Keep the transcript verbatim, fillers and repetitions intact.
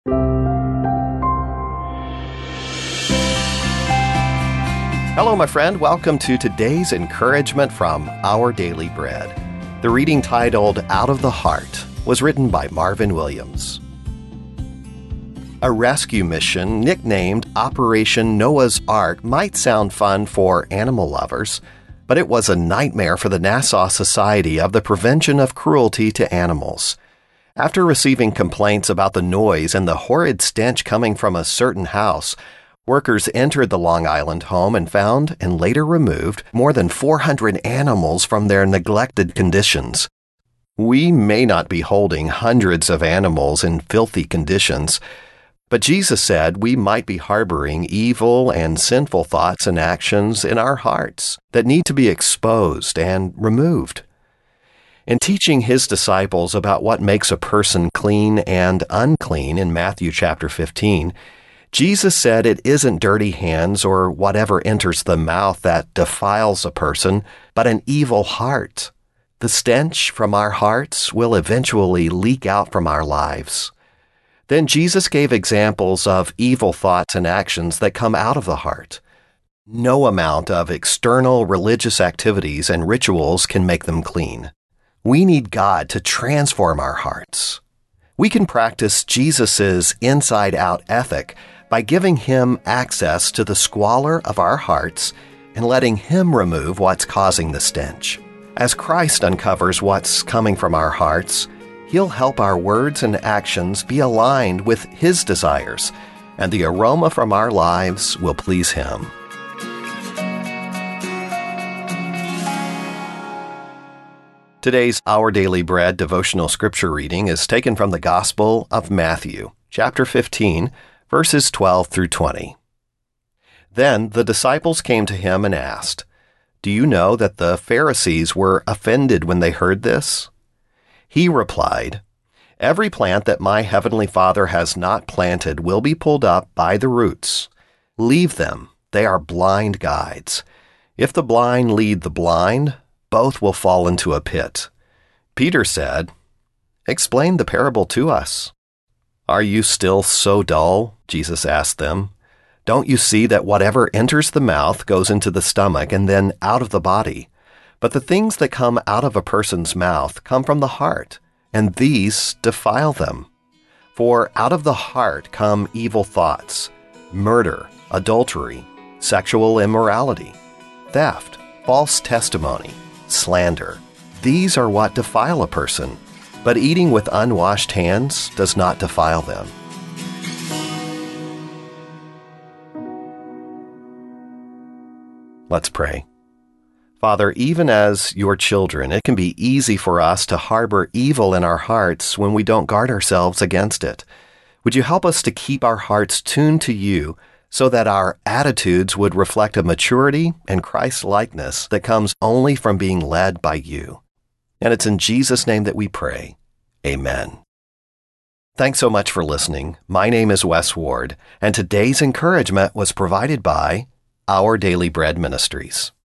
Hello, my friend. Welcome to today's encouragement from Our Daily Bread. The reading titled Out of the Heart was written by Marvin Williams. A rescue mission nicknamed Operation Noah's Ark might sound fun for animal lovers, but it was a nightmare for the Nassau Society of the Prevention of Cruelty to Animals. After receiving complaints about the noise and the horrid stench coming from a certain house, workers entered the Long Island home and found, and later removed, more than four hundred animals from their neglected conditions. We may not be holding hundreds of animals in filthy conditions, but Jesus said we might be harboring evil and sinful thoughts and actions in our hearts that need to be exposed and removed. In teaching his disciples about what makes a person clean and unclean in Matthew chapter fifteen, Jesus said it isn't dirty hands or whatever enters the mouth that defiles a person, but an evil heart. The stench from our hearts will eventually leak out from our lives. Then Jesus gave examples of evil thoughts and actions that come out of the heart. No amount of external religious activities and rituals can make them clean. We need God to transform our hearts. We can practice Jesus's inside-out ethic by giving him access to the squalor of our hearts and letting him remove what's causing the stench. As Christ uncovers what's coming from our hearts, he'll help our words and actions be aligned with his desires, and the aroma from our lives will please him. Today's Our Daily Bread devotional scripture reading is taken from the Gospel of Matthew, chapter fifteen, verses twelve through twenty. Then the disciples came to him and asked, "Do you know that the Pharisees were offended when they heard this?" He replied, "Every plant that my heavenly Father has not planted will be pulled up by the roots. Leave them, they are blind guides. If the blind lead the blind, both will fall into a pit." Peter said, "Explain the parable to us." "Are you still so dull?" Jesus asked them. "Don't you see that whatever enters the mouth goes into the stomach and then out of the body? But the things that come out of a person's mouth come from the heart, and these defile them. For out of the heart come evil thoughts, murder, adultery, sexual immorality, theft, false testimony, slander. These are what defile a person, but eating with unwashed hands does not defile them." Let's pray. Father, even as your children, it can be easy for us to harbor evil in our hearts when we don't guard ourselves against it. Would you help us to keep our hearts tuned to you so that our attitudes would reflect a maturity and Christ-likeness that comes only from being led by you? And it's in Jesus' name that we pray. Amen. Thanks so much for listening. My name is Wes Ward, and today's encouragement was provided by Our Daily Bread Ministries.